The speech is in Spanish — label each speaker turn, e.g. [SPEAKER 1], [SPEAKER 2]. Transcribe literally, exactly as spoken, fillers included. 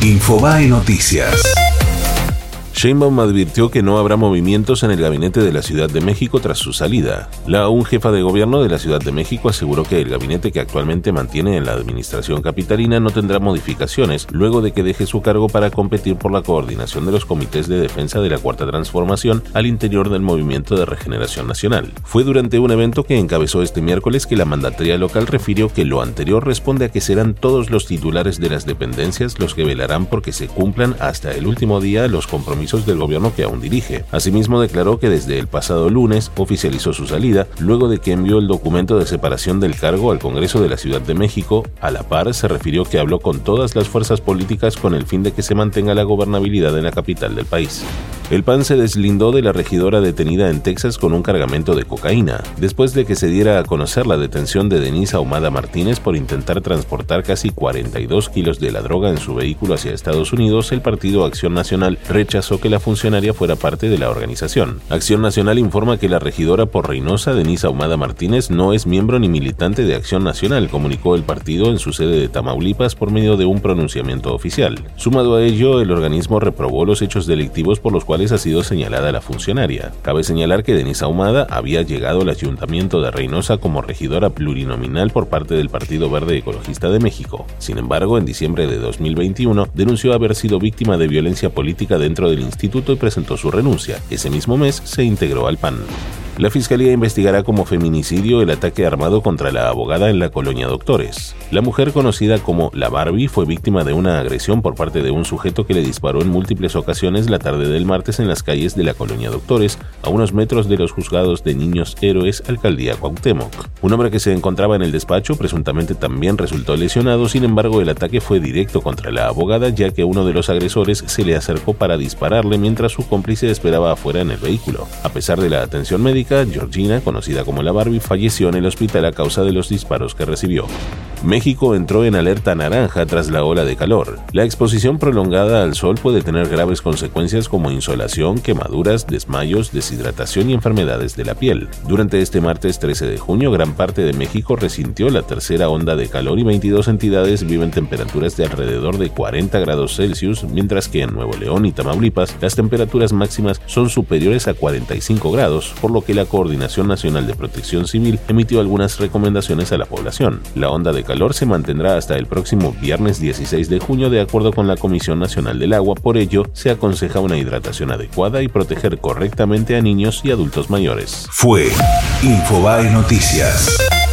[SPEAKER 1] Infobae Noticias.
[SPEAKER 2] Sheinbaum advirtió que no habrá movimientos en el gabinete de la Ciudad de México tras su salida. La aún jefa de gobierno de la Ciudad de México aseguró que el gabinete que actualmente mantiene en la administración capitalina no tendrá modificaciones luego de que deje su cargo para competir por la coordinación de los comités de defensa de la Cuarta Transformación al interior del Movimiento de Regeneración Nacional. Fue durante un evento que encabezó este miércoles que la mandataria local refirió que lo anterior responde a que serán todos los titulares de las dependencias los que velarán porque se cumplan hasta el último día los compromisos del gobierno que aún dirige. Asimismo, declaró que desde el pasado lunes oficializó su salida, luego de que envió el documento de separación del cargo al Congreso de la Ciudad de México. A la par, se refirió que habló con todas las fuerzas políticas con el fin de que se mantenga la gobernabilidad en la capital del país. El P A N se deslindó de la regidora detenida en Texas con un cargamento de cocaína, después de que se diera a conocer la detención de Denise Ahumada Martínez por intentar transportar casi cuarenta y dos kilos de la droga en su vehículo hacia Estados Unidos. El partido Acción Nacional rechazó que la funcionaria fuera parte de la organización. Acción Nacional informa que la regidora por Reynosa, Denise Ahumada Martínez, no es miembro ni militante de Acción Nacional, comunicó el partido en su sede de Tamaulipas por medio de un pronunciamiento oficial. Sumado a ello, el organismo reprobó los hechos delictivos por los cuales ha sido señalada la funcionaria. Cabe señalar que Denise Ahumada había llegado al Ayuntamiento de Reynosa como regidora plurinominal por parte del Partido Verde Ecologista de México. Sin embargo, en diciembre de dos mil veintiuno denunció haber sido víctima de violencia política dentro del instituto y presentó su renuncia. Ese mismo mes se integró al P A N. La Fiscalía investigará como feminicidio el ataque armado contra la abogada en la Colonia Doctores. La mujer conocida como La Barbie fue víctima de una agresión por parte de un sujeto que le disparó en múltiples ocasiones la tarde del martes en las calles de la Colonia Doctores, a unos metros de los juzgados de Niños Héroes, Alcaldía Cuauhtémoc. Un hombre que se encontraba en el despacho presuntamente también resultó lesionado. Sin embargo, el ataque fue directo contra la abogada, ya que uno de los agresores se le acercó para dispararle mientras su cómplice esperaba afuera en el vehículo. A pesar de la atención médica, Georgina, conocida como La Barbie, falleció en el hospital a causa de los disparos que recibió. México entró en alerta naranja tras la ola de calor. La exposición prolongada al sol puede tener graves consecuencias como insolación, quemaduras, desmayos, deshidratación y enfermedades de la piel. Durante este martes trece de junio, gran parte de México resintió la tercera onda de calor y veintidós entidades viven temperaturas de alrededor de cuarenta grados Celsius, mientras que en Nuevo León y Tamaulipas las temperaturas máximas son superiores a cuarenta y cinco grados, por lo que la Coordinación Nacional de Protección Civil emitió algunas recomendaciones a la población. La onda de calor se mantendrá hasta el próximo viernes dieciséis de junio, de acuerdo con la Comisión Nacional del Agua. Por ello, se aconseja una hidratación adecuada y proteger correctamente a niños y adultos mayores.
[SPEAKER 1] Fue Infobae Noticias.